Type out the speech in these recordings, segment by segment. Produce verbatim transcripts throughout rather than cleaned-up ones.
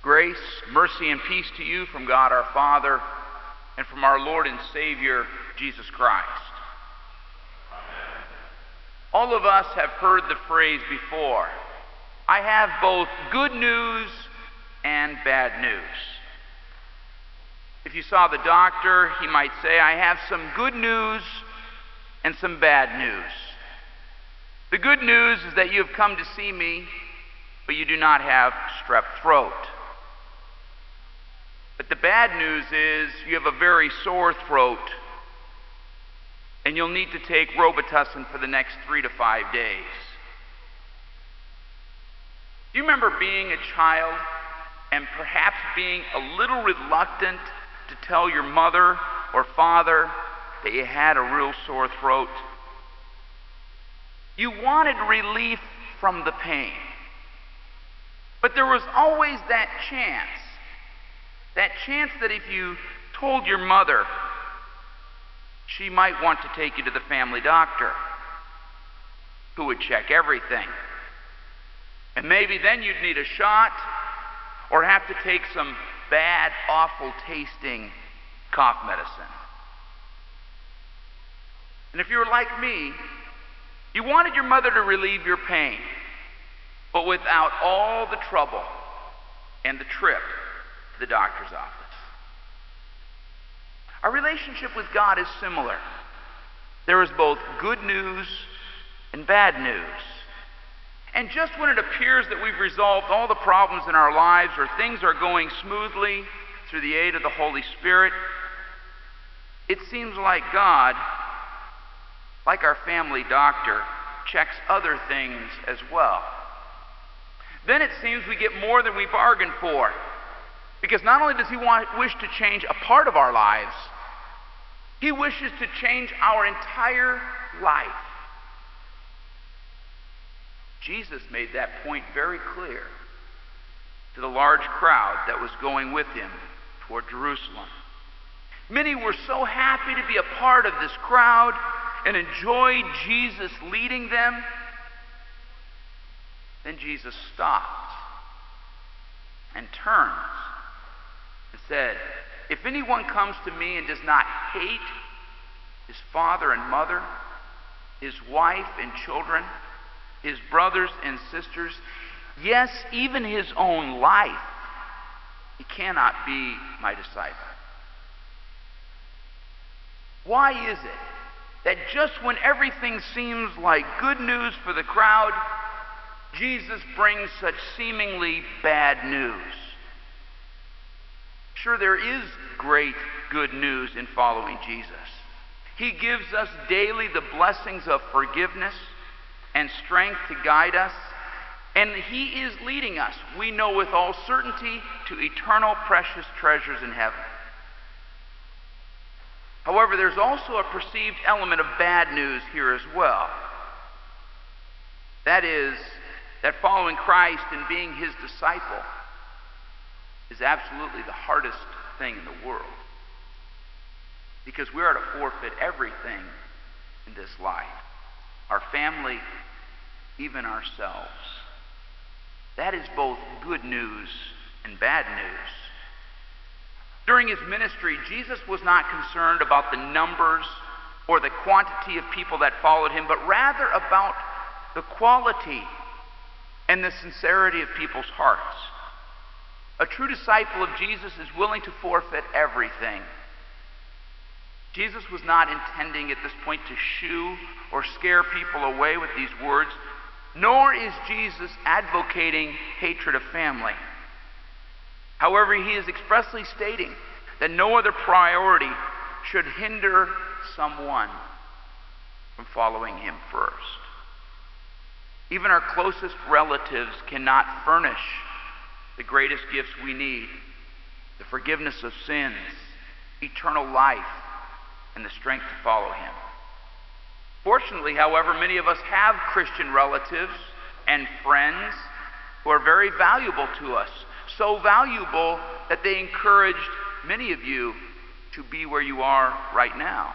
Grace, mercy, and peace to you from God our Father and from our Lord and Savior, Jesus Christ. Amen. All of us have heard the phrase before, I have both good news and bad news. If you saw the doctor, he might say, I have some good news and some bad news. The good news is that you have come to see me, but you do not have strep throat. But the bad news is you have a very sore throat, and you'll need to take Robitussin for the next three to five days. Do you remember being a child and perhaps being a little reluctant to tell your mother or father that you had a real sore throat? You wanted relief from the pain, but there was always that chance. That chance that if you told your mother, she might want to take you to the family doctor, who would check everything. And maybe then you'd need a shot or have to take some bad, awful tasting cough medicine. And if you were like me, you wanted your mother to relieve your pain, but without all the trouble and the trip to the doctor's office. Our relationship with God is similar. There is both good news and bad news. And just when it appears that we've resolved all the problems in our lives or things are going smoothly through the aid of the Holy Spirit, it seems like God, like our family doctor, checks other things as well. Then it seems we get more than we bargained for. Because not only does he want, wish to change a part of our lives, he wishes to change our entire life. Jesus made that point very clear to the large crowd that was going with him toward Jerusalem. Many were so happy to be a part of this crowd and enjoyed Jesus leading them. Then Jesus stops and turns and said, if anyone comes to me and does not hate his father and mother, his wife and children, his brothers and sisters, yes, even his own life, he cannot be my disciple. Why is it that just when everything seems like good news for the crowd, Jesus brings such seemingly bad news? Sure, there is great good news in following Jesus. He gives us daily the blessings of forgiveness and strength to guide us, and he is leading us, we know with all certainty, to eternal precious treasures in heaven. However, there's also a perceived element of bad news here as well. That is, that following Christ and being his disciple is absolutely the hardest thing in the world. Because we are to forfeit everything in this life. Our family, even ourselves. That is both good news and bad news. During his ministry, Jesus was not concerned about the numbers or the quantity of people that followed him, but rather about the quality and the sincerity of people's hearts. A true disciple of Jesus is willing to forfeit everything. Jesus was not intending at this point to shoo or scare people away with these words, nor is Jesus advocating hatred of family. However, he is expressly stating that no other priority should hinder someone from following him first. Even our closest relatives cannot furnish the greatest gifts we need: the forgiveness of sins, eternal life, and the strength to follow him. Fortunately, however, many of us have Christian relatives and friends who are very valuable to us, so valuable that they encouraged many of you to be where you are right now.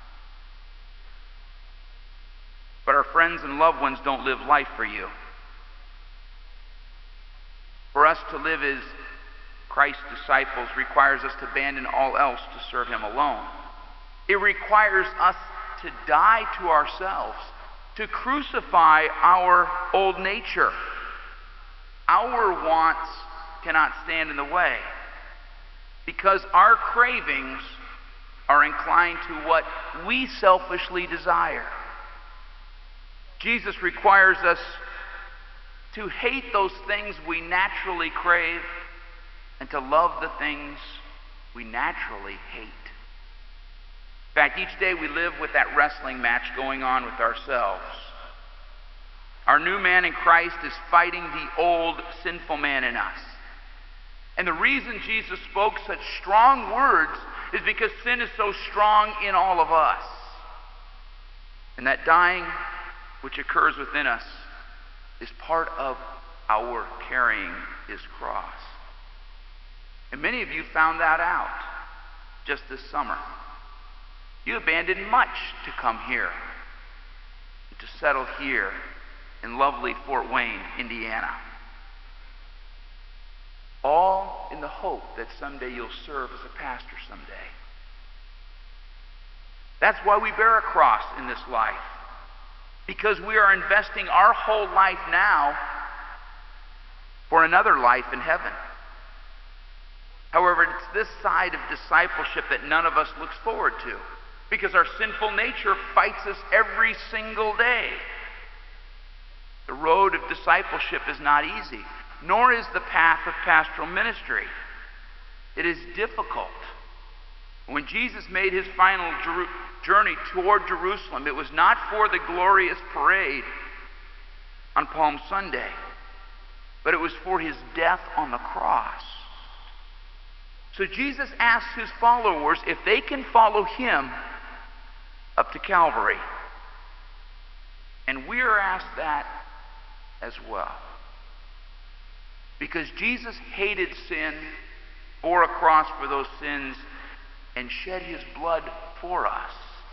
But our friends and loved ones don't live life for you. For us to live is Christ's disciples requires us to abandon all else to serve him alone. It requires us to die to ourselves, to crucify our old nature. Our wants cannot stand in the way because our cravings are inclined to what we selfishly desire. Jesus requires us to hate those things we naturally crave and to love the things we naturally hate. In fact, each day we live with that wrestling match going on with ourselves. Our new man in Christ is fighting the old sinful man in us. And the reason Jesus spoke such strong words is because sin is so strong in all of us. And that dying which occurs within us is part of our carrying his cross. And many of you found that out just this summer. You abandoned much to come here, to settle here in lovely Fort Wayne, Indiana. All in the hope that someday you'll serve as a pastor someday. That's why we bear a cross in this life. Because we are investing our whole life now for another life in heaven. However, it's this side of discipleship that none of us looks forward to. Because our sinful nature fights us every single day. The road of discipleship is not easy, nor is the path of pastoral ministry. It is difficult. When Jesus made his final Jer- journey toward Jerusalem, it was not for the glorious parade on Palm Sunday, but it was for his death on the cross. So Jesus asked his followers if they can follow him up to Calvary. And we are asked that as well. Because Jesus hated sin, bore a cross for those sins, and shed his blood for us,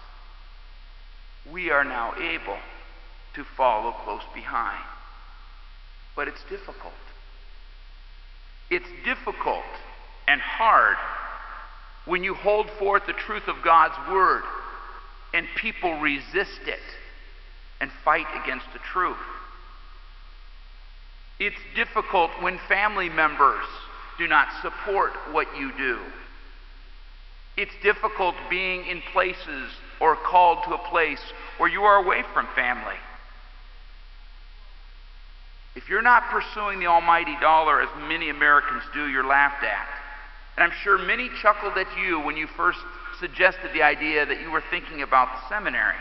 we are now able to follow close behind. But it's difficult. It's difficult and hard when you hold forth the truth of God's word and people resist it and fight against the truth. It's difficult when family members do not support what you do. It's difficult being in places or called to a place where you are away from family. If you're not pursuing the almighty dollar as many Americans do, you're laughed at. And I'm sure many chuckled at you when you first suggested the idea that you were thinking about the seminary.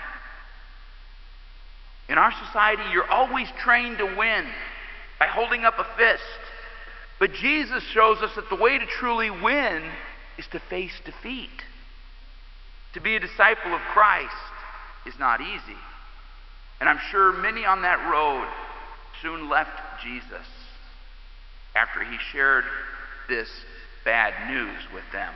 In our society, you're always trained to win by holding up a fist. But Jesus shows us that the way to truly win is to face defeat. To be a disciple of Christ is not easy. And I'm sure many on that road soon left Jesus after he shared this bad news with them.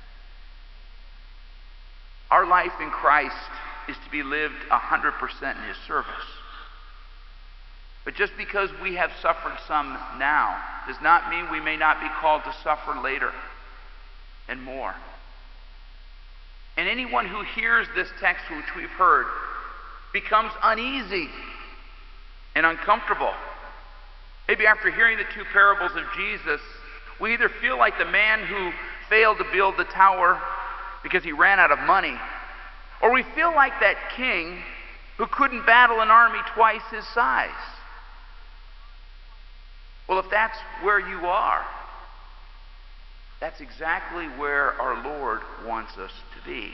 Our life in Christ is to be lived one hundred percent in his service. But just because we have suffered some now does not mean we may not be called to suffer later and more. And anyone who hears this text which we've heard becomes uneasy and uncomfortable. Maybe after hearing the two parables of Jesus, we either feel like the man who failed to build the tower because he ran out of money, or we feel like that king who couldn't battle an army twice his size. Well, if that's where you are, that's exactly where our Lord wants us to be.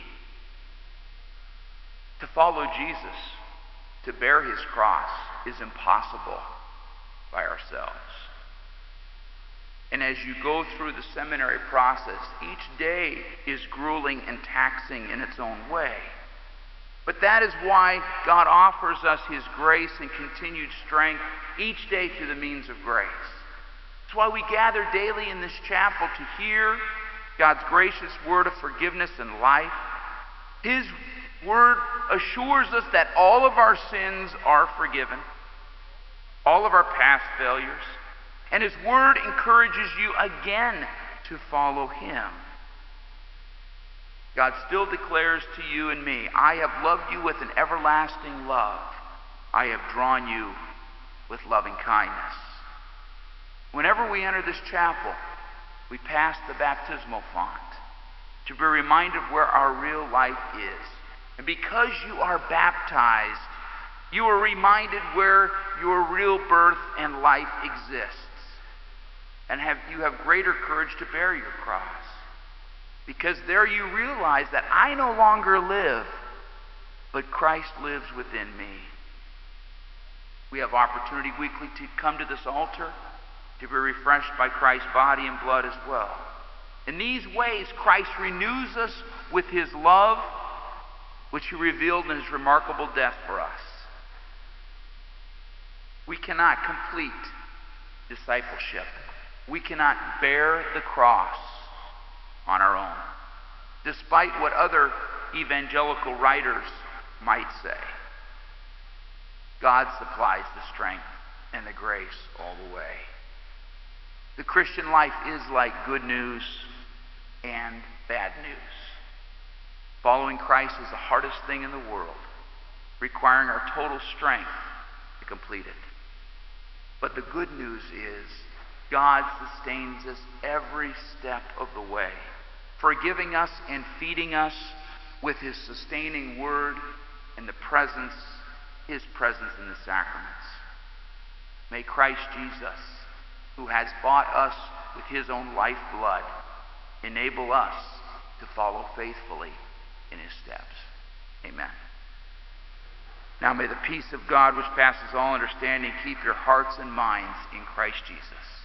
To follow Jesus, to bear his cross, is impossible by ourselves. And as you go through the seminary process, each day is grueling and taxing in its own way. But that is why God offers us his grace and continued strength each day through the means of grace. That's why we gather daily in this chapel to hear God's gracious word of forgiveness and life. His word assures us that all of our sins are forgiven, all of our past failures. And his word encourages you again to follow him. God still declares to you and me, I have loved you with an everlasting love. I have drawn you with loving kindness. Whenever we enter this chapel, we pass the baptismal font to be reminded of where our real life is. And because you are baptized, you are reminded where your real birth and life exists. And have, you have greater courage to bear your cross. Because there you realize that I no longer live, but Christ lives within me. We have opportunity weekly to come to this altar, to be refreshed by Christ's body and blood as well. In these ways, Christ renews us with his love, which he revealed in his remarkable death for us. We cannot complete discipleship. We cannot bear the cross on our own, despite what other evangelical writers might say. God supplies the strength and the grace all the way. The Christian life is like good news and bad news. Following Christ is the hardest thing in the world, requiring our total strength to complete it. But the good news is God sustains us every step of the way, forgiving us and feeding us with his sustaining word and the presence, his presence in the sacraments. May Christ Jesus, who has bought us with his own lifeblood, enable us to follow faithfully in his steps. Amen. Now may the peace of God, which passes all understanding, keep your hearts and minds in Christ Jesus.